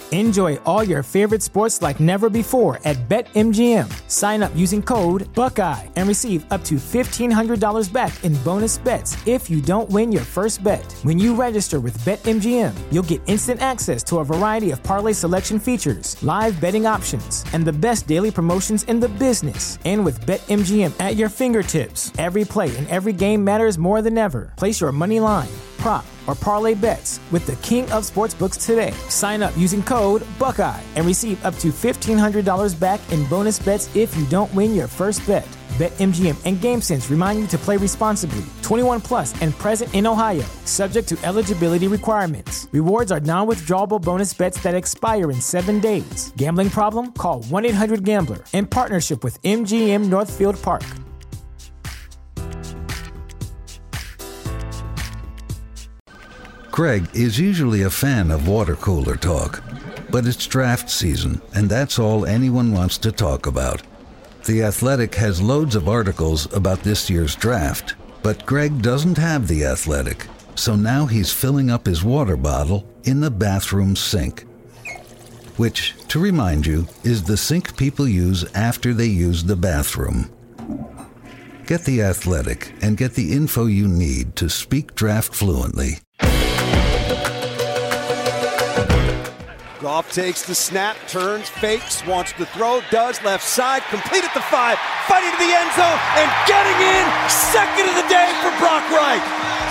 Enjoy all your favorite sports like never before at BetMGM. Sign up using code Buckeye and receive up to $1,500 back in bonus bets if you don't win your first bet. When you register with BetMGM, you'll get instant access to a variety of parlay selection features, live betting options, and the best daily promotions in the business. And with BetMGM at your fingertips, every play and every game matters more than ever. Place your money line, prop, or parlay bets with the king of sportsbooks today. Sign up using code Buckeye and receive up to $1,500 back in bonus bets if you don't win your first bet. BetMGM and GameSense remind you to play responsibly. 21 plus and present in Ohio, subject to eligibility requirements. Rewards are non-withdrawable bonus bets that expire in 7 days. Gambling problem? Call 1-800-GAMBLER. In partnership with MGM Northfield Park. Greg is usually a fan of water cooler talk, but it's draft season, and that's all anyone wants to talk about. The Athletic has loads of articles about this year's draft, but Greg doesn't have The Athletic, so now he's filling up his water bottle in the bathroom sink. Which, to remind you, is the sink people use after they use the bathroom. Get The Athletic and get the info you need to speak draft fluently. Goff takes the snap, turns, fakes, wants to throw, does, left side, complete at the 5, fighting to the end zone, and getting in, second of the day for Brock Wright.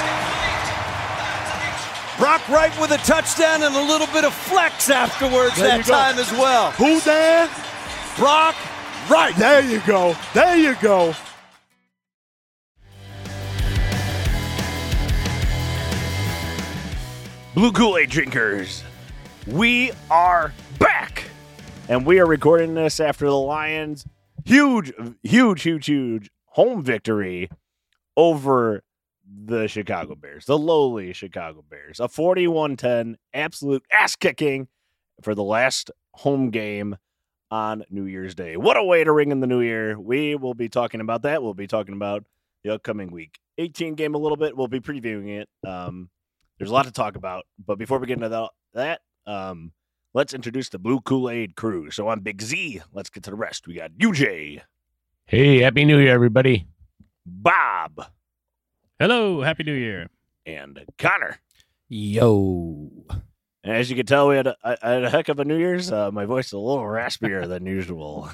Brock Wright with a touchdown and a little bit of flex afterwards that time as well. Who, Dan? Brock Wright. There you go. There you go. Blue Kool-Aid drinkers, we are back, and we are recording this after the Lions' huge home victory over the Chicago Bears, the lowly Chicago Bears. A 41-10 absolute ass-kicking for the last home game on New Year's Day. What a way to ring in the new year. We will be talking about that. We'll be talking about the upcoming Week 18 game a little bit. We'll be previewing it. There's a lot to talk about, but before we get into that, let's introduce the Blue Kool-Aid crew. So I'm Big Z. Let's get to the rest. We got UJ. Hey, Happy New Year, everybody. Bob. Hello, Happy New Year. And Connor. Yo. And as you can tell, we had a heck of a New Year's. My voice is a little raspier than usual.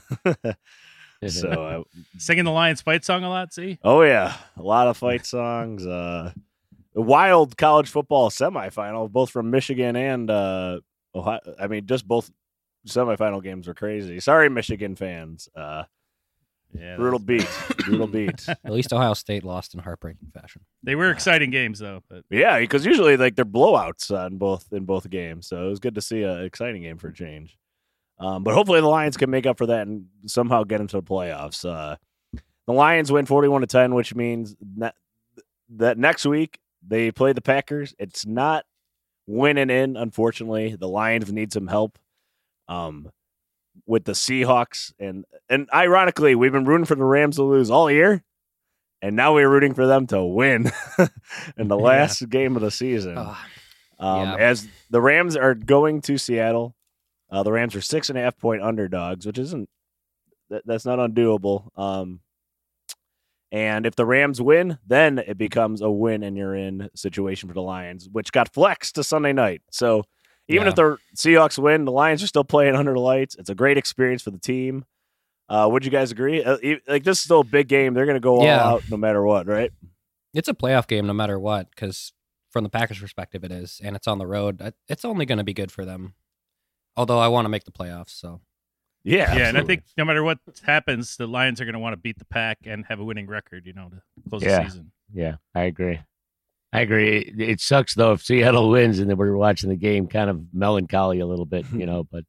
So singing the Lions fight song a lot, see? Oh, yeah. A lot of fight songs. A wild college football semifinal, both from Michigan and Ohio. I mean, just both semifinal games were crazy. Sorry, Michigan fans. Brutal beat. At least Ohio State lost in heartbreaking fashion. They were exciting games, though. But yeah, because usually they're blowouts in both games. So it was good to see an exciting game for a change. But hopefully the Lions can make up for that and somehow get into the playoffs. The Lions win 41-10, which means that next week they play the Packers. It's not winning in, unfortunately. The Lions need some help with the Seahawks. And ironically, we've been rooting for the Rams to lose all year, and now we're rooting for them to win in the last game of the season. As the Rams are going to Seattle, the Rams are 6.5-point underdogs, which that's not undoable. And if the Rams win, then it becomes a win and you're in situation for the Lions, which got flexed to Sunday night. So even if the Seahawks win, the Lions are still playing under the lights. It's a great experience for the team. Would you guys agree? This is still a big game. They're going to go all out no matter what, right? It's a playoff game no matter what, because from the Packers' perspective it is, and it's on the road. It's only going to be good for them. Although I want to make the playoffs, so. Yeah, absolutely. And I think no matter what happens, the Lions are going to want to beat the Pack and have a winning record, to close the season. Yeah, I agree. It sucks, though, if Seattle wins and then we're watching the game kind of melancholy a little bit, but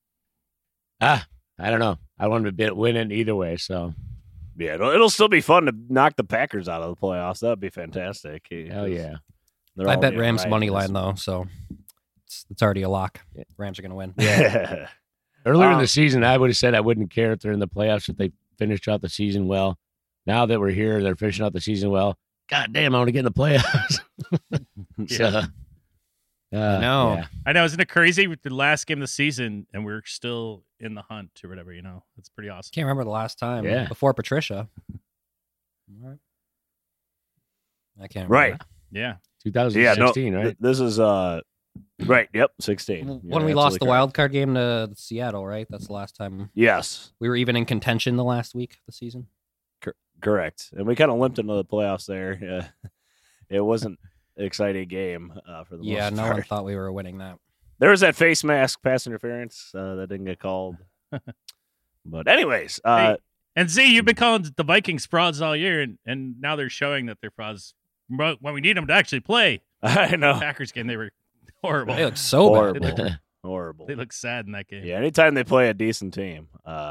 I don't know. I want to be winning either way, so. Yeah, it'll still be fun to knock the Packers out of the playoffs. That would be fantastic. Hell yeah. I bet Rams money line, though, so it's already a lock. Rams are going to win. Yeah. Earlier in the season, I would have said I wouldn't care if they're in the playoffs if they finished out the season well. Now that we're here, they're finishing out the season well. God damn, I want to get in the playoffs. No. Yeah. I know, isn't it crazy with the last game of the season and we're still in the hunt or whatever, It's pretty awesome. Can't remember the last time. Yeah. Before Patricia. I can't remember. Right. Yeah. 2016, right? This is right. Yep, 16. When You're we lost the absolutely wild card game to Seattle, right? That's the last time correct. Yes, we were even in contention the last week of the season. correct. And we kind of limped into the playoffs there. It wasn't an exciting game for the Yeah, most no part. one thought we were winning that. There was that face mask pass interference that didn't get called. But anyways, Hey, and Z, you've been calling the Vikings frauds all year, and now they're showing that they're frauds when we need them to actually play. I know. Packers game, they were horrible. They look so Horrible. bad. Horrible. They look sad in that game. Yeah, anytime they play a decent team.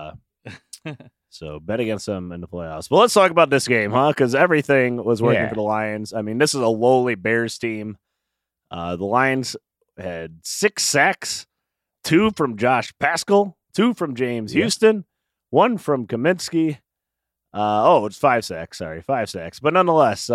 So bet against them in the playoffs. But let's talk about this game, huh? Because everything was working Yeah. for the Lions. I mean, this is a lowly Bears team. The Lions had 6 sacks, 2 from Josh Pascal, 2 from James Houston, 1 from Kaminsky. It's 5 sacks. Sorry, 5 sacks. But nonetheless,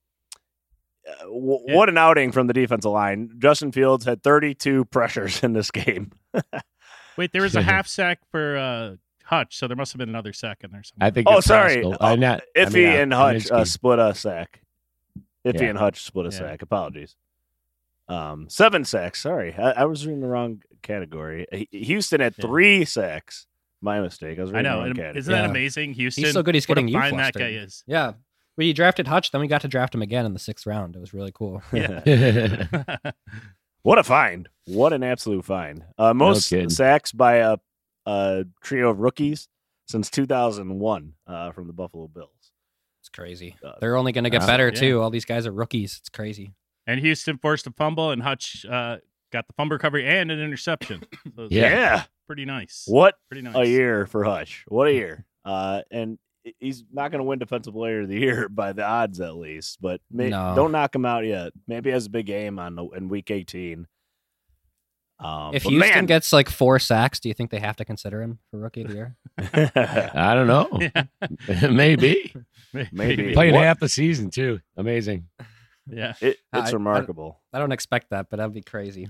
what an outing from the defensive line. Justin Fields had 32 pressures in this game. Wait, there was a half sack for Hutch, so there must have been another sack in there somewhere. I think. Oh, it's sorry. Pascal. Iffy and Hutch Kaminsky. split a sack. Iffy Yeah. and Hutch split a Yeah. sack. Apologies. 7 sacks. Sorry, I was reading the wrong category. Houston had 3 sacks. My mistake. I was I reading know. the wrong and category. Isn't that Yeah. amazing? Houston. He's so good, he's what a getting you fine that flustered. guy is. Yeah. We drafted Hutch, then we got to draft him again in the 6th round. It was really cool. Yeah. What a find! What an absolute find! Most kidding. sacks by a trio of rookies since 2001 from the Buffalo Bills. It's crazy. They're only going to get better, too. All these guys are rookies. It's crazy. And Houston forced a fumble, and Hutch got the fumble recovery and an interception. So it's Yeah. pretty nice. What Pretty nice. a year for Hutch. What a year. And he's not going to win Defensive Player of the Year by the odds, at least. But No. don't knock him out yet. Maybe he has a big game in Week 18. If but Houston man, gets like 4 sacks, do you think they have to consider him for Rookie of the Year? I don't know. Maybe Maybe. playing What- half the season too. Amazing. Yeah. it's I- remarkable. I don't expect that, but that'd be crazy.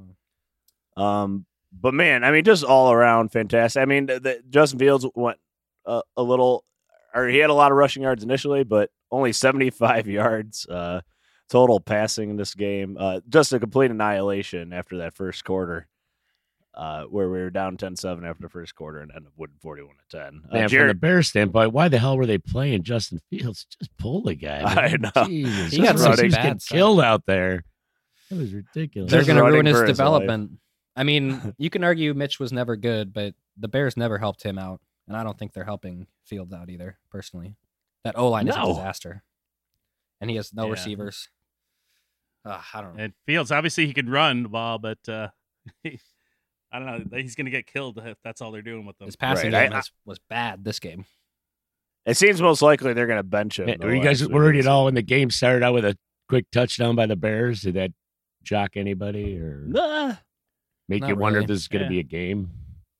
But man, I mean, just all around fantastic. I mean, Justin Fields went a little, or he had a lot of rushing yards initially, but only 75 yards total passing in this game. Just a complete annihilation after that first quarter, where we were down 10-7 after the first quarter and ended up winning 41-10. Man, from the Jared, Bears standpoint, why the hell were they playing Justin Fields? Just pull the guy. man. I know. Jesus. He got Just some running. He was bad getting stuff. killed out there. That was ridiculous. They're Just going to running ruin his for his development. I mean, you can argue Mitch was never good, but the Bears never helped him out. And I don't think they're helping Fields out either, personally. That O-line is a No. disaster. And he has no Yeah. receivers. I don't know. And Fields, obviously, he can run the ball, but I don't know. He's going to get killed if that's all they're doing with him. His passing Right, game was bad this game. it seems most likely they're going to bench him. Man, though, were you guys last week. worried at all when the game started out with a quick touchdown by the Bears? Did that shock anybody or Nah. make Not you wonder really. if this is going to Yeah. be a game?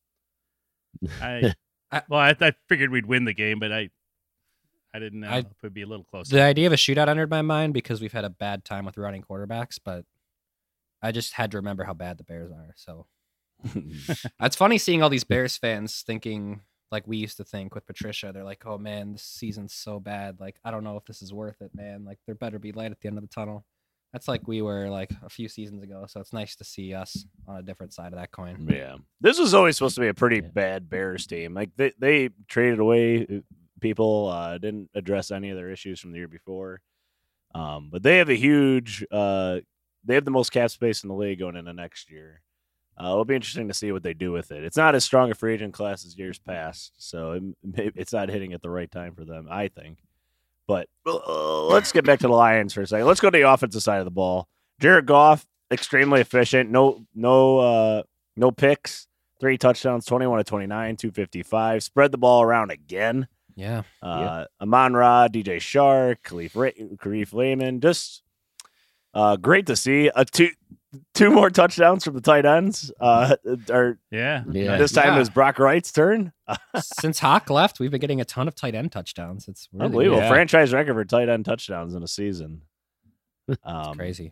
I figured we'd win the game, but I didn't know I- if it'd be a little closer. The idea of a shootout entered my mind because we've had a bad time with running quarterbacks, but I just had to remember how bad the Bears are. So it's funny seeing all these Bears fans thinking like we used to think with Patricia. They're like, oh man, this season's so bad. Like, I don't know if this is worth it, man. Like, there better be light at the end of the tunnel. That's like we were like a few seasons ago. So it's nice to see us on a different side of that coin. Yeah, this was always supposed to be a pretty bad Bears team. Like they traded away people, didn't address any of their issues from the year before. But they have a huge, they have the most cap space in the league going into next year. It'll be interesting to see what they do with it. It's not as strong a free agent class as years past, so it's not hitting at the right time for them, I think. But let's get back to the Lions for a second. Let's go to the offensive side of the ball. Jared Goff, extremely efficient. No picks. 3 touchdowns, 21 of 29, 255. Spread the ball around again. Yeah. Amon-Ra, DJ Shark, Khalif Layman. Just great to see. Two more touchdowns from the tight ends. Yeah. This time it was Brock Wright's turn. Since Hawk left, we've been getting a ton of tight end touchdowns. It's really Unbelievable. Yeah. Franchise record for tight end touchdowns in a season. It's crazy.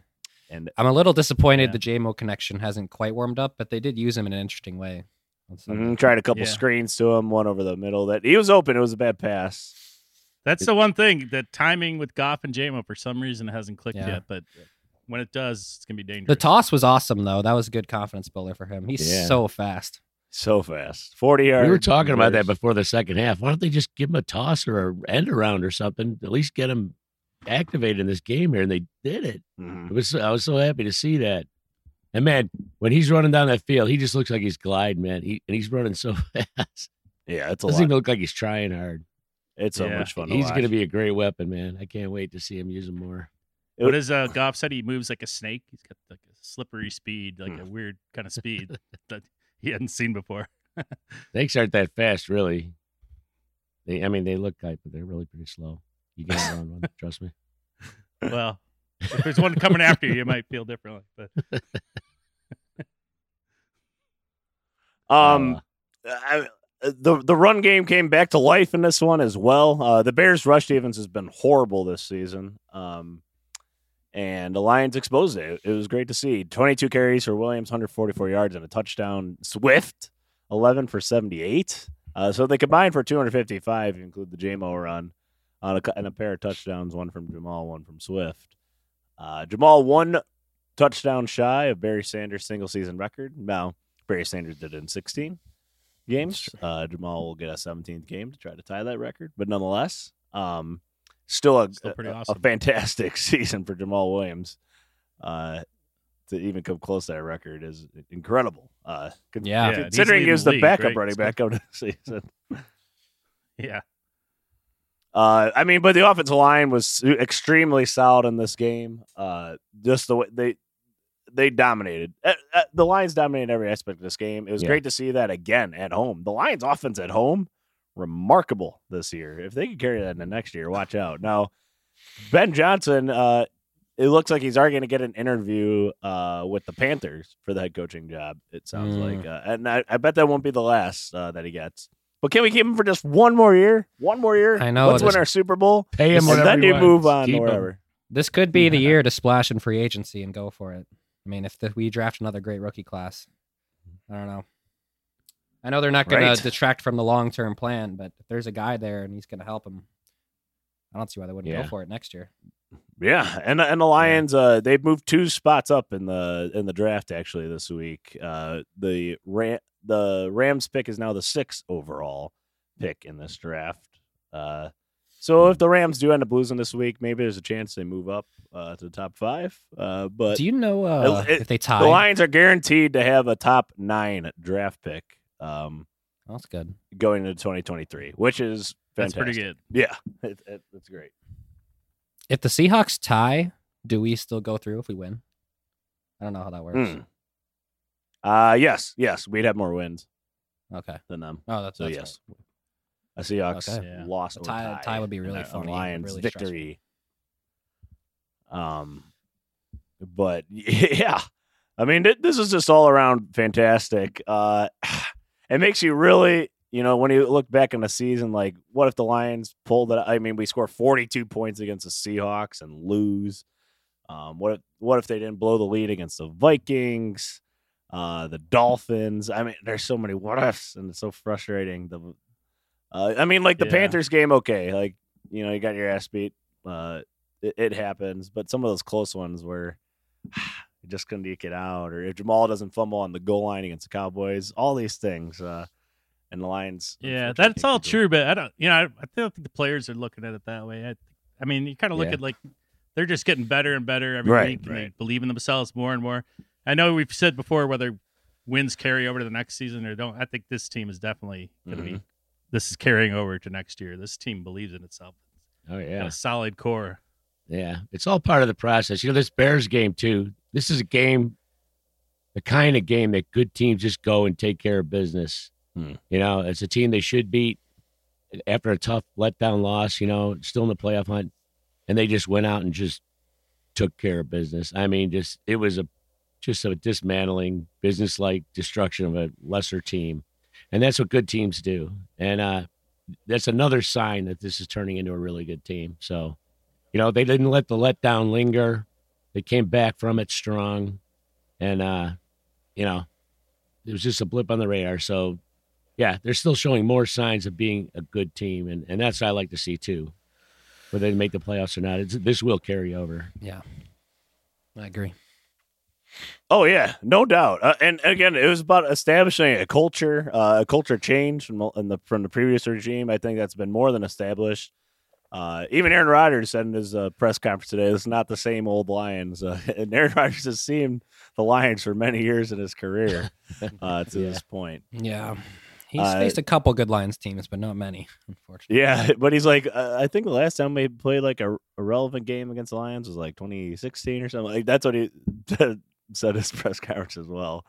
And I'm a little disappointed Yeah. the JMO connection hasn't quite warmed up, but they did use him in an interesting way. on Sunday. tried a couple Yeah. screens to him, one over the middle. That he was open. It was a bad pass. That's the one thing. The timing with Goff and JMO for some reason hasn't clicked Yeah. yet, but when it does, it's gonna be dangerous. The toss was awesome, though. That was a good confidence builder for him. He's Yeah. so fast. So fast. 40 yards. We were talking about that before the second half. Why don't they just give him a toss or an end around or something? At least get him activated in this game here, and they did it. Mhm. I was so happy to see that. And man, when he's running down that field, he just looks like he's gliding, man. He's running so fast. Yeah, it's a Doesn't lot. even look like he's trying hard. It's so Yeah. much fun. He's to going to watch. be a great weapon, man. I can't wait to see him use him more. What is Goff said? He moves like a snake. He's got like a slippery speed, like a weird kind of speed that he hadn't seen before. Snakes aren't that fast, really. They look like, but they're really pretty slow. You can't run one, trust me. Well, if there's one coming after you, you might feel differently. But The run game came back to life in this one as well. The Bears' rush defense has been horrible this season. And the Lions exposed it. It was great to see. 22 carries for Williams, 144 yards, and a touchdown. Swift, 11 for 78. So they combined for 255, if you include the JMO run, and a pair of touchdowns, one from Jamal, one from Swift. Jamal, one touchdown shy of Barry Sanders' single-season record. Now, Barry Sanders did it in 16 games. Jamal will get a 17th game to try to tie that record. But nonetheless, still pretty a awesome. fantastic season for Jamal Williams. To even come close to that record is incredible. Yeah. Considering he was the league, backup right? running back of the season. yeah, But the offensive line was extremely solid in this game. Just the way they dominated. The Lions dominated every aspect of this game. It was great to see that again at home. The Lions' offense at home, remarkable this year. If they could carry that into next year, watch out. Now, Ben Johnson, it looks like he's already going to get an interview with the Panthers for the head coaching job, it sounds like. And I bet that won't be the last that he gets. But can we keep him for just one more year? One more year? I know, Let's this- win our Super Bowl. Pay him and whatever then he you wants. move on Keep to him. wherever. This could be the year to splash in free agency and go for it. I mean, if we draft another great rookie class, I don't know. I know they're not going Right. to detract from the long-term plan, but if there's a guy there and he's going to help him, I don't see why they wouldn't Yeah. go for it next year. Yeah, and the Lions they've moved 2 spots up in the draft actually this week. The Rams pick is now the 6th overall pick in this draft. So if the Rams do end up losing this week, maybe there's a chance they move up to the top 5. But Do you know if they tie? the Lions are guaranteed to have a top 9 draft pick That's good. going into 2023, which is that's fantastic. pretty good. Yeah, that's great. If the Seahawks tie, do we still go through if we win? I don't know how that works. Yes, we'd have more wins Okay. than them. Oh, that's So that's yes, a Seahawks Okay. Yeah. loss A or tie would be really and a funny, Lions really victory. But yeah, I mean this is just all around fantastic. It makes you really, when you look back in the season, like what if the Lions pulled it? I mean, we score 42 points against the Seahawks and lose. What if they didn't blow the lead against the Vikings? The Dolphins. I mean, there's so many what ifs, and it's so frustrating. The Yeah. Panthers game, okay, like you got your ass beat. It happens, but some of those close ones where you just couldn't eke it out, or if Jamal doesn't fumble on the goal line against the Cowboys, all these things, and the Lions. Yeah, unfortunately that's all can't keep true, but I don't. I don't think the players are looking at it that way. I mean, you kind of look Yeah. at like they're just getting better and better every Right, week, and they right. believe in themselves more and more. I know we've said before whether wins carry over to the next season or don't. I think this team is definitely going to be. This is carrying over to next year. This team believes in itself. Oh, Got yeah. a solid core. Yeah. It's all part of the process. This Bears game, too. This is a game, the kind of game that good teams just go and take care of business. It's a team they should beat after a tough letdown loss, still in the playoff hunt. And they just went out and just took care of business. I mean, it was just a dismantling, business-like destruction of a lesser team. And that's what good teams do. And that's another sign that this is turning into a really good team. So, they didn't let the letdown linger. They came back from it strong, and it was just a blip on the radar. So, yeah, they're still showing more signs of being a good team, and that's what I like to see too. Whether they make the playoffs or not, this will carry over. Yeah, I agree. Oh yeah, no doubt. And again, it was about establishing a culture change from the previous regime. I think that's been more than established. Even Aaron Rodgers said in his press conference today, "It's not the same old Lions." And Aaron Rodgers has seen the Lions for many years in his career to this point. Yeah. He's faced a couple good Lions teams, but not many, unfortunately. Yeah, but he's like, I think the last time we played like a relevant game against the Lions was like 2016 or something. Like that's what he said his press conference as well.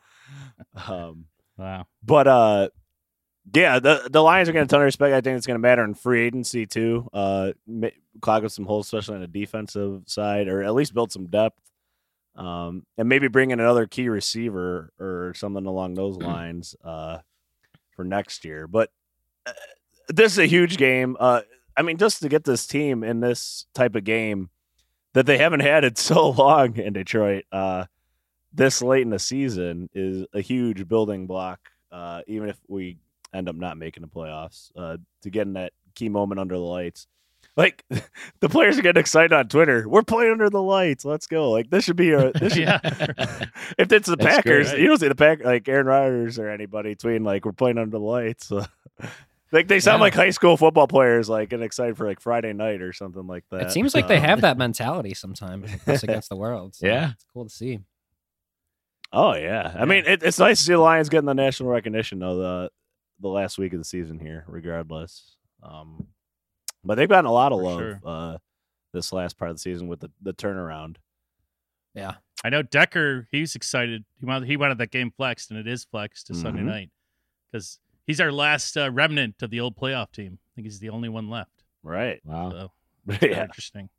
Wow. But yeah, the Lions are getting a ton of respect. I think it's going to matter in free agency too. Clog up some holes, especially on the defensive side, or at least build some depth. And maybe bring in another key receiver or something along those lines for next year. But this is a huge game. I mean, just to get this team in this type of game that they haven't had it so long in Detroit this late in the season is a huge building block, even if we end up not making the playoffs, to get in that key moment under the lights. Like, the players are getting excited on Twitter. We're playing under the lights. Let's go. Like, this should be Yeah. If it's the That's Packers, great. you don't see the Packers, like Aaron Rodgers or anybody tweeting, like, we're playing under the lights. Like, they sound like high school football players, like, getting excited for, like, Friday night or something like that. It seems like they have that mentality sometimes against the world. So Yeah. it's cool to see. Oh, yeah. I mean, it's nice to see the Lions getting the national recognition, though, the last week of the season here, regardless. But they've gotten a lot of For love this last part of the season with the turnaround. Yeah. I know Decker, he's excited. He wanted that game flexed, and it is flexed to Sunday night because he's our last remnant of the old playoff team. I think he's the only one left. Right. Wow. So Yeah. interesting.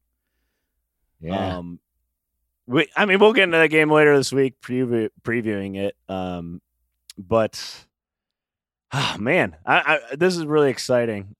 Yeah. We'll get into that game later this week, previewing it. But man, this is really exciting.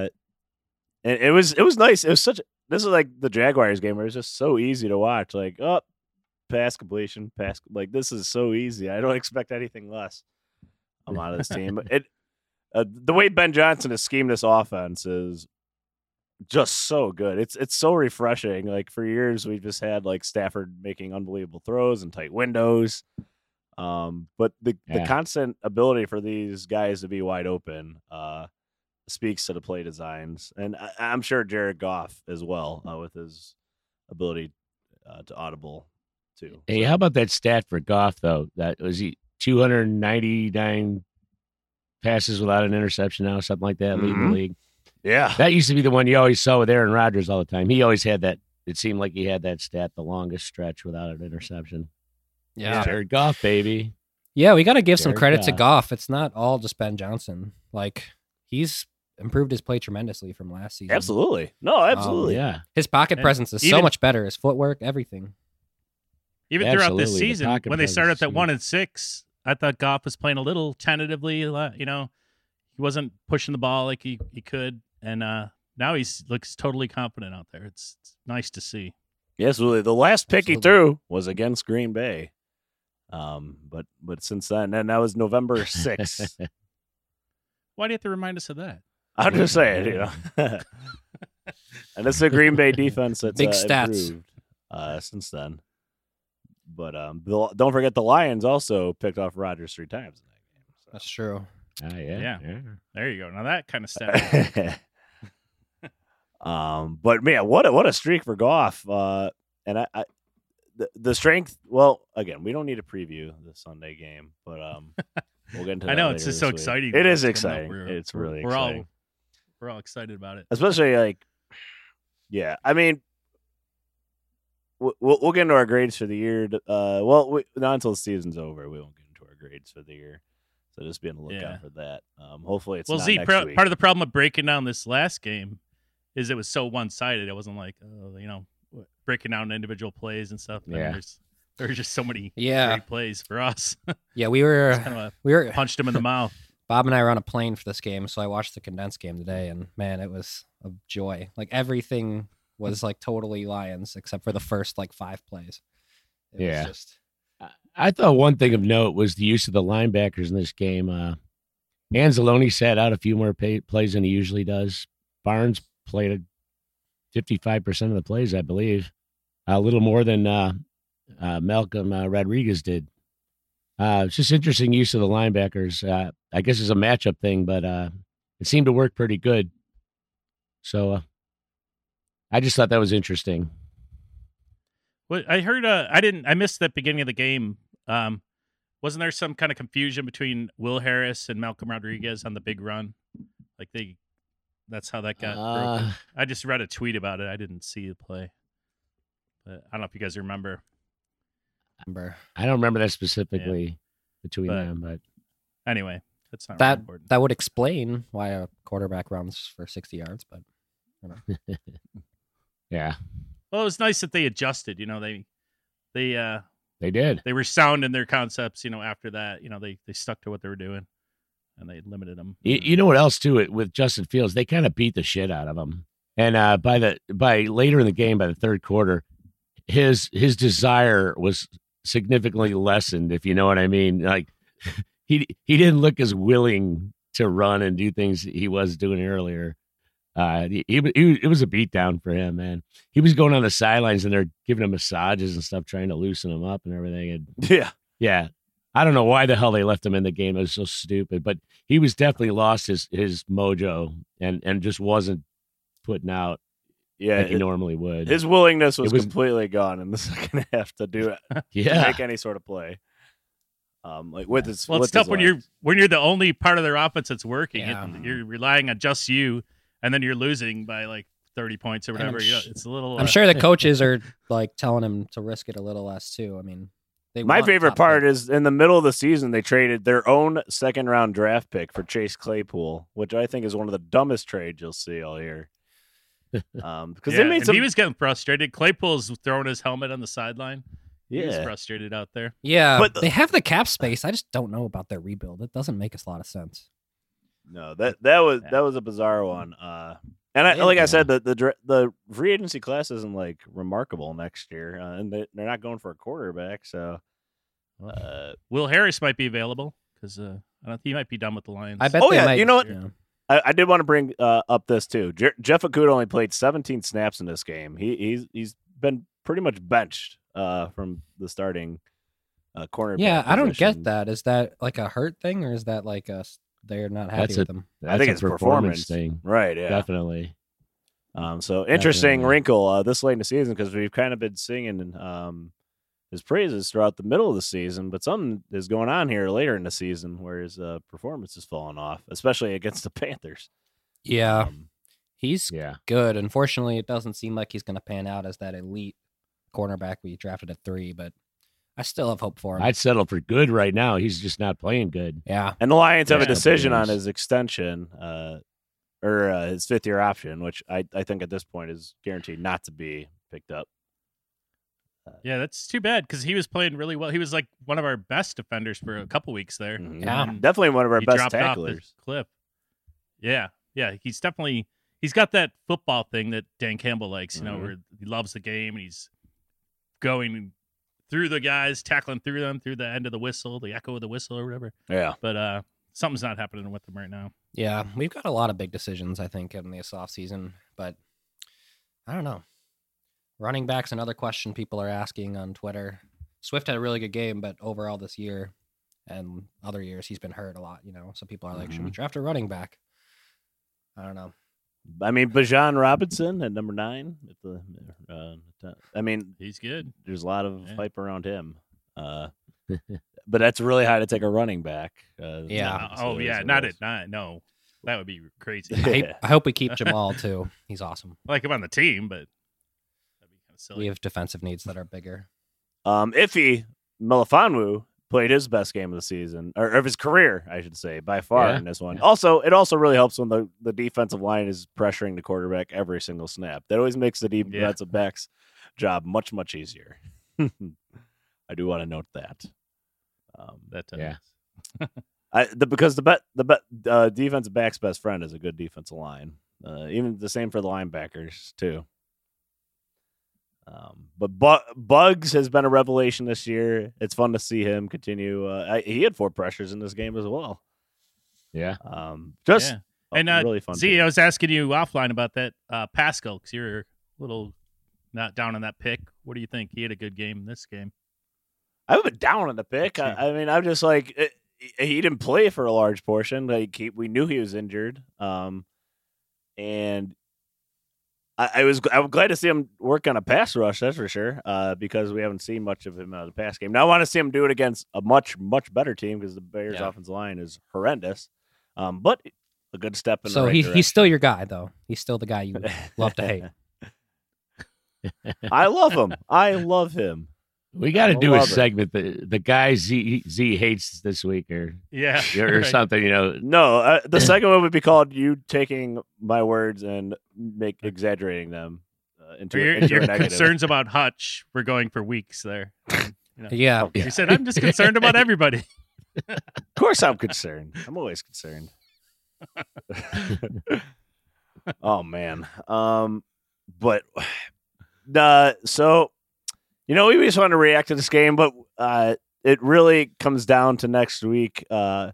And it was nice. It was this is like the Jaguars game where it's just so easy to watch. Like, pass completion, like this is so easy. I don't expect anything less. I'm out of this team. But the way Ben Johnson has schemed this offense is just so good. It's so refreshing. Like for years we've just had like Stafford making unbelievable throws and tight windows. But the constant ability for these guys to be wide open speaks to the play designs, and I'm sure Jared Goff as well with his ability to audible too. Hey, how about that stat for Goff though? That was he 299 passes without an interception now, something like that, leading the league. Yeah, That used to be the one you always saw with Aaron Rodgers all the time. He always had that. It seemed like he had that stat, the longest stretch without an interception. Yeah. Jared Goff, baby. Yeah, we got to give some Jared credit to Goff. Goff. It's not all just Ben Johnson. Like, he's improved his play tremendously from last season. absolutely. No, absolutely. Yeah. His pocket And presence is so even- much better. His footwork, everything. Even throughout this Absolutely. The season, pocket when they started at presence that is 1-6, I thought Goff was playing a little tentatively. He wasn't pushing the ball like he could, and now he looks totally confident out there. It's nice to see. Yeah, absolutely. The last pick he Absolutely. threw was against Green Bay. But since then, and that was November 6th. Why do you have to remind us of that? I'm just saying, and it's a Green Bay defense that's Big stats. improved since then. But don't forget the Lions also picked off Rodgers 3 times in that game. So. That's true. Yeah. There you go. Now that kind of stat. But man, what a streak for Goff. And I the strength. Well, again, we don't need to preview the Sunday game, but we'll get into. I that know later it's just this so week. exciting. It is It's coming up. exciting. It's really exciting. We're all excited about it. Especially like, yeah. I mean, we'll get into our grades for the year. Not until the season's over. We won't get into our grades for the year. So just be on the lookout Yeah. for that. Hopefully it's Well, not Z, next week. part of the problem with breaking down this last game is it was so one-sided. It wasn't like, breaking down individual plays and stuff. I mean, Yeah. there's just so many Yeah. great plays for us. Yeah, we were Kind of we were punched him in the mouth. Bob and I were on a plane for this game, so I watched the condensed game today, and man, it was a joy. Like everything was like totally Lions except for the first like 5 plays. It was just I thought one thing of note was the use of the linebackers in this game. Anzalone sat out a few more plays than he usually does. Barnes played 55% of the plays, I believe, a little more than Malcolm Rodriguez did. It's just interesting use of the linebackers. I guess it's a matchup thing, but it seemed to work pretty good. So I just thought that was interesting. Well, I heard. I missed that beginning of the game. Wasn't there some kind of confusion between Will Harris and Malcolm Rodriguez on the big run? Like that's how that got broken. I just read a tweet about it. I didn't see the play, but I don't know if you guys remember. I don't remember that specifically between them, but anyway, that's not really important. That would explain why a quarterback runs for 60 yards, but I don't know. Yeah. Well, it was nice that they adjusted. They did. They were sound in their concepts. After that, they stuck to what they were doing, and they limited them. You know what else too? With Justin Fields, they kind of beat the shit out of him, and by later in the game, by the third quarter, his desire was significantly lessened, if you know what I mean. Like he didn't look as willing to run and do things he was doing earlier. It was a beatdown for him, man. He was going on the sidelines and they're giving him massages and stuff, trying to loosen him up and everything. And yeah. I don't know why the hell they left him in the game. It was so stupid, but he was definitely lost his mojo and just wasn't putting out. Yeah, like he normally would. His willingness was completely gone in the second half to do it. To make any sort of play. It's tough when you're the only part of their offense that's working. Yeah. You're relying on just you, and then you're losing by like 30 points or whatever. It's a little. I'm sure the coaches are like telling him to risk it a little less too. I mean, my favorite part is in the middle of the season they traded their own second-round draft pick for Chase Claypool, which I think is one of the dumbest trades you'll see all year. Because he was getting frustrated. Claypool's throwing his helmet on the sideline. He was frustrated out there. Yeah, but they have the cap space. I just don't know about their rebuild. It doesn't make a lot of sense. No, that was a bizarre one. I said, the free agency class isn't like remarkable next year, and they're not going for a quarterback. So, Will Harris might be available because he might be done with the Lions. I bet. Might, you know what? Yeah. I did want to bring up this too. Jeff Okudah only played 17 snaps in this game. He's been pretty much benched from the starting cornerback. Yeah, I don't get that. Is that like a hurt thing, or is that like they're not happy with them? I think it's a performance thing, right? Yeah, definitely. So interesting wrinkle this late in the season because we've kind of been singing his praises throughout the middle of the season, but something is going on here later in the season where his performance is falling off, especially against the Panthers. Yeah, he's good. Unfortunately, it doesn't seem like he's going to pan out as that elite cornerback we drafted at 3, but I still have hope for him. I'd settle for good right now. He's just not playing good. Yeah, and the Lions have a decision on his extension or his 5th-year option, which I think at this point is guaranteed not to be picked up. Yeah, that's too bad because he was playing really well. He was like one of our best defenders for a couple weeks there. Mm-hmm. Yeah, definitely one of our best tacklers. Off the cliff. Yeah, he's got that football thing that Dan Campbell likes. You know, where he loves the game and he's going through the guys, tackling through them through the end of the whistle, the echo of the whistle or whatever. Yeah, but something's not happening with them right now. Yeah, we've got a lot of big decisions I think in this offseason, but I don't know. Running back's another question people are asking on Twitter. Swift had a really good game, but overall this year and other years he's been hurt a lot, So people are like, should we draft a running back? I don't know. I mean, Bijan Robinson at number 9. He's good. There's a lot of hype around him. But that's really high to take a running back. Not at 9. No, that would be crazy. I hope we keep Jamal too. He's awesome. I like him on the team, but silly. We have defensive needs that are bigger. Ife Melifonwu played his best game of the season, or of his career, I should say, by far in this one. Yeah. It also really helps when the defensive line is pressuring the quarterback every single snap. That always makes the defensive back's job much, much easier. I do want to note that. Because the defensive back's best friend is a good defensive line. Even the same for the linebackers too. But Bugs has been a revelation this year. It's fun to see him continue. He had 4 pressures in this game as well. Yeah. And really fun. See, I was asking you offline about that Pascal because you're a little not down on that pick. What do you think? He had a good game this game. I haven't been down on the pick. I mean, I'm just like he didn't play for a large portion. Like we knew he was injured, and I'm glad to see him work on a pass rush. That's for sure, because we haven't seen much of him out of the pass game. Now I want to see him do it against a much better team because the Bears' offensive line is horrendous. But a good step in the right direction. He's still your guy, though. He's still the guy you love to hate. I love him. I love him. We got to do a segment. The guy Z hates this week, or right. something. You know, no. The second one would be called "You taking my words and exaggerating them into your a negative." Concerns about Hutch. We're going for weeks there. Yeah. You said I'm just concerned about everybody. Of course, I'm concerned. I'm always concerned. Oh man. But so. We just want to react to this game, but it really comes down to next week. If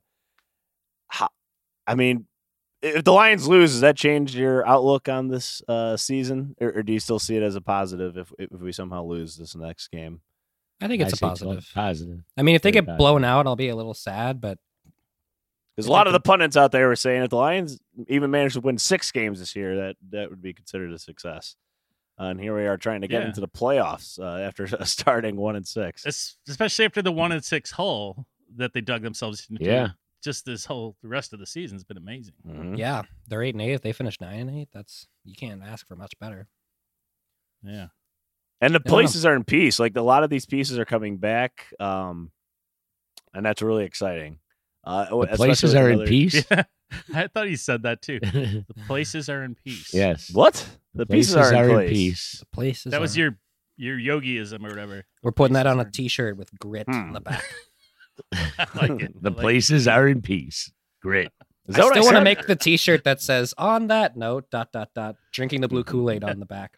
the Lions lose, does that change your outlook on this season, or do you still see it as a positive if we somehow lose this next game? I think it's a positive. Positive. I mean, if they get blown out, I'll be a little sad, but because a lot of the pundits out there were saying if the Lions even managed to win 6 games this year, that would be considered a success. And here we are trying to get into the playoffs after starting 1-6, especially after the 1-6 hole that they dug themselves into. Yeah, just the rest of the season has been amazing. Mm-hmm. Yeah, they're 8-8. If they finish 9-8, you can't ask for much better. Yeah, and the places are in peace. Like a lot of these pieces are coming back, and that's really exciting. The places are in peace. Yeah. I thought he said that too. The places are in peace. Yes. What? The pieces are in peace. The places. That was your yogiism or whatever. We're putting that on a T-shirt with grit on the back. I like it. The places are in peace. Grit. I still want to make the T-shirt that says "On that note, ... drinking the blue Kool-Aid" on the back.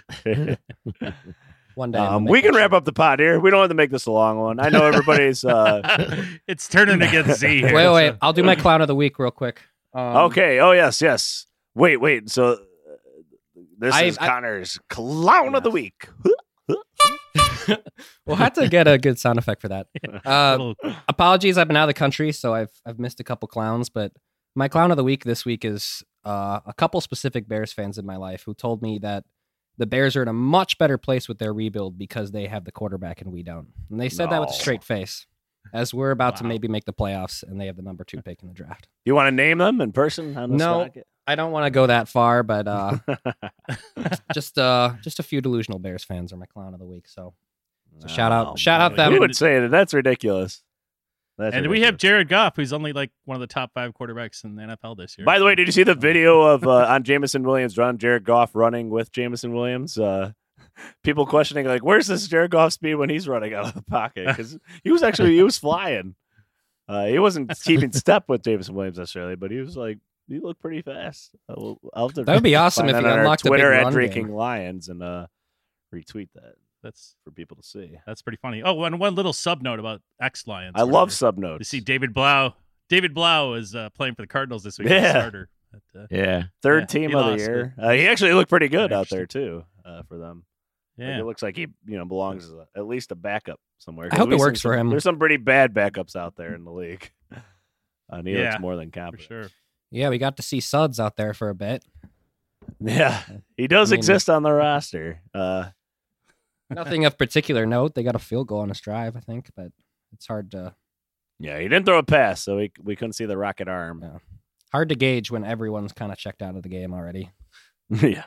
One day we can wrap up the pod here. We don't have to make this a long one. I know everybody's. It's turning against Z here. Wait. I'll do my clown of the week real quick. Okay. Oh yes. Wait. So this is Connor's clown of the week. We'll have to get a good sound effect for that. Apologies, I've been out of the country, so I've missed a couple clowns. But my clown of the week this week is a couple specific Bears fans in my life who told me that the Bears are in a much better place with their rebuild because they have the quarterback and we don't. And they said that with a straight face, as we're about to maybe make the playoffs and they have the number 2 pick in the draft. You want to name them in person? No, I don't want to go that far, but just a few delusional Bears fans are my clown of the week. So shout out them. Who would say that? That's ridiculous. We have Jared Goff, who's only like one of the top 5 quarterbacks in the NFL this year. By the way, did you see the video of on Jameson Williams' run, Jared Goff running with Jameson Williams? People questioning like, where's this Jared Goff speed when he's running out of the pocket? Because he was flying. He wasn't keeping step with Jameson Williams necessarily, but he looked pretty fast. That would be awesome if he unlocked the big Twitter run at Drinking game. Lions and retweet that. That's for people to see. That's pretty funny. Oh, and one little sub note about Lions. I love sub notes. You see David Blau. David Blau is playing for the Cardinals this week. Yeah. Starter. Third team of the year. He actually looked pretty good out there too for them. Yeah, like it looks like he belongs as at least a backup somewhere. I hope it works for him. There's some pretty bad backups out there in the league. He looks more than competent. For sure. Yeah, we got to see Suggs out there for a bit. Yeah, he does exist on the roster. Nothing of particular note. They got a field goal on his drive, I think, but it's hard to. Yeah, he didn't throw a pass, so we couldn't see the rocket arm. Yeah. Hard to gauge when everyone's kind of checked out of the game already. Yeah.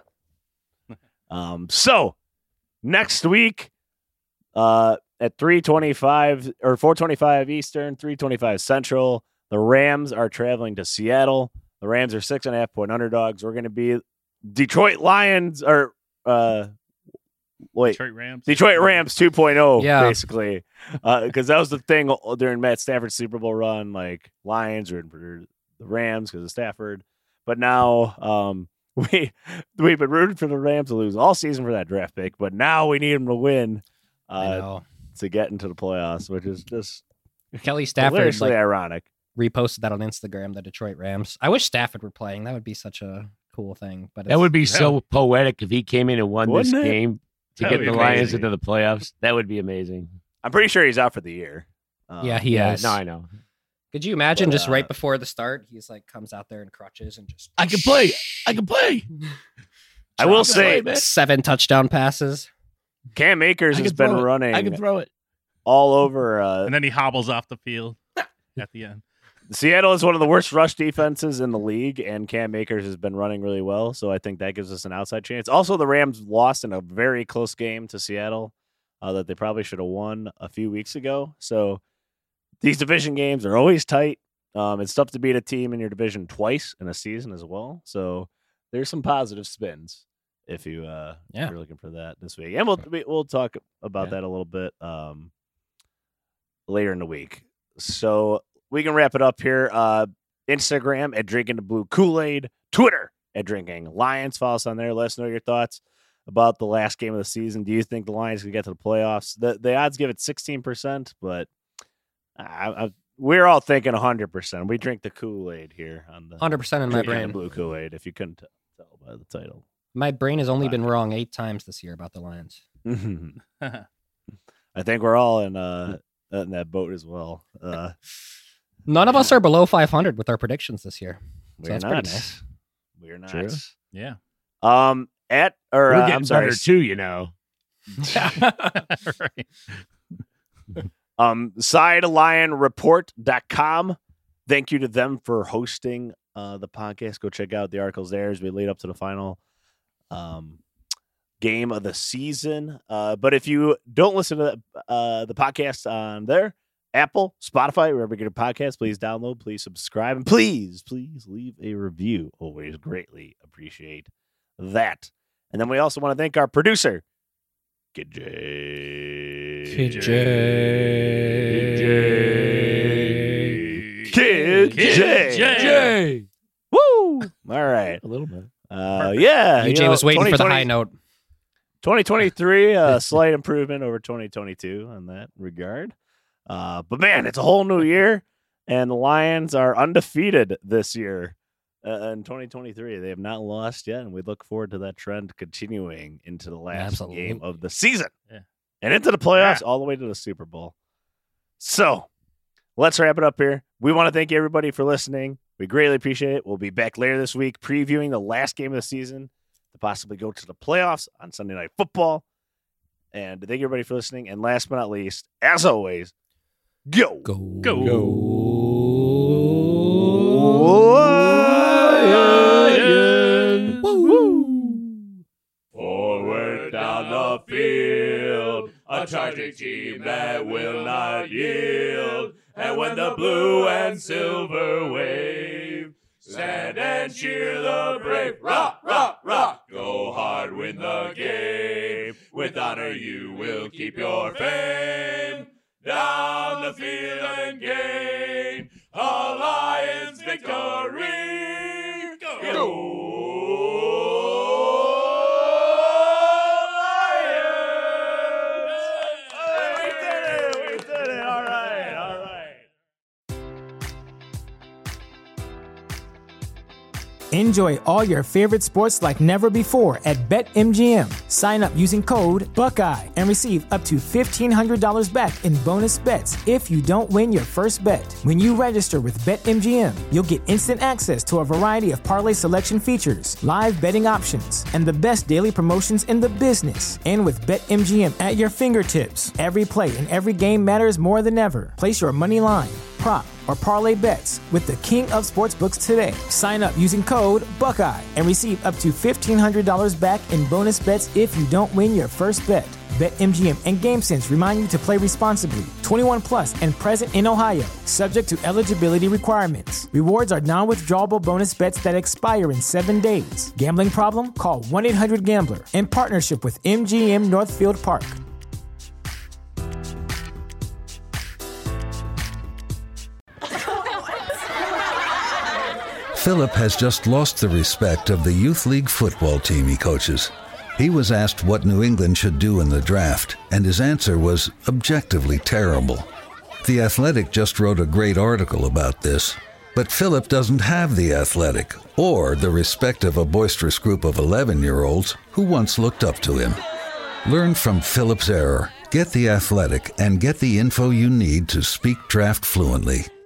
So next week, at 3:25 or 4:25 Eastern, 3:25 Central, the Rams are traveling to Seattle. The Rams are 6.5-point underdogs. We're going to be Detroit Lions or Detroit Rams 2.0, basically, because that was the thing during Matt Stafford's Super Bowl run. Like Lions or the Rams because of Stafford, but now we've been rooting for the Rams to lose all season for that draft pick, but now we need them to win to get into the playoffs, which is just Kelly Stafford hilariously ironic. Reposted that on Instagram, the Detroit Rams. I wish Stafford were playing. That would be such a cool thing. But that would be so poetic if he came in and won this game to get the Lions into the playoffs. That would be amazing. I'm pretty sure he's out for the year. Yeah, he is. No, I know. Could you imagine just right before the start, he's like comes out there in crutches and just I can play. I will say 7 touchdown passes. Cam Akers has been running. I can throw it all over. And then he hobbles off the field at the end. Seattle is one of the worst rush defenses in the league, and Cam Akers has been running really well, so I think that gives us an outside chance. Also, the Rams lost in a very close game to Seattle that they probably should have won a few weeks ago. So these division games are always tight. It's tough to beat a team in your division twice in a season as well. So there's some positive spins if you're looking for that this week. And we'll talk about that a little bit later in the week. So we can wrap it up here. Instagram at Drinking the Blue Kool-Aid. Twitter at Drinking Lions. Follow us on there. Let us know your thoughts about the last game of the season. Do you think the Lions can get to the playoffs? The odds give it 16%, but we're all thinking 100%. We drink the Kool-Aid here on the 100% in my brain. Blue Kool-Aid, if you couldn't tell by the title. My brain has only been wrong 8 times this year about the Lions. I think we're all in that boat as well. None of us are below 500 with our predictions this year. So that's pretty nice. We're not. True. Yeah. We're getting better too, you know. Right. SideLionReport.com. Thank you to them for hosting the podcast. Go check out the articles there as we lead up to the final game of the season. But if you don't listen to the podcast on there, Apple, Spotify, wherever you get a podcast, please download, please subscribe, and please leave a review. Always greatly appreciate that. And then we also want to thank our producer, Kid J. Woo! All right. A little bit. Yeah. UJ was waiting for the high note. 2023, slight improvement over 2022 in that regard. But man, it's a whole new year, and the Lions are undefeated this year in 2023. They have not lost yet, and we look forward to that trend continuing into the last game of the season and into the playoffs all the way to the Super Bowl. So let's wrap it up here. We want to thank everybody for listening. We greatly appreciate it. We'll be back later this week previewing the last game of the season to possibly go to the playoffs on Sunday Night Football. And thank you everybody for listening. And last but not least, as always, Go. Lions. Woo. Forward down the field, a charging team that will not yield. And when the blue and silver wave, stand and cheer the brave. Rock, rock, rock. Go hard, win the game. With honor you will keep your fame. Down the field and gain a Lions victory. Go Lions! We did it! All right. Enjoy all your favorite sports like never before at BetMGM. Sign up using code Buckeye and receive up to $1,500 back in bonus bets if you don't win your first bet. When you register with BetMGM, you'll get instant access to a variety of parlay selection features, live betting options, and the best daily promotions in the business. And with BetMGM at your fingertips, every play and every game matters more than ever. Place your money line, prop, or parlay bets with the king of sportsbooks today. Sign up using code Buckeye and receive up to $1,500 back in bonus bets if you don't win your first bet. BetMGM and GameSense remind you to play responsibly. 21 plus and present in Ohio, subject to eligibility requirements. Rewards are non-withdrawable bonus bets that expire in 7 days. Gambling problem? Call 1-800-GAMBLER. In partnership with MGM Northfield Park. Philip has just lost the respect of the youth league football team he coaches. He was asked what New England should do in the draft, and his answer was objectively terrible. The Athletic just wrote a great article about this, but Philip doesn't have the Athletic or the respect of a boisterous group of 11-year-olds who once looked up to him. Learn from Philip's error, get the Athletic, and get the info you need to speak draft fluently.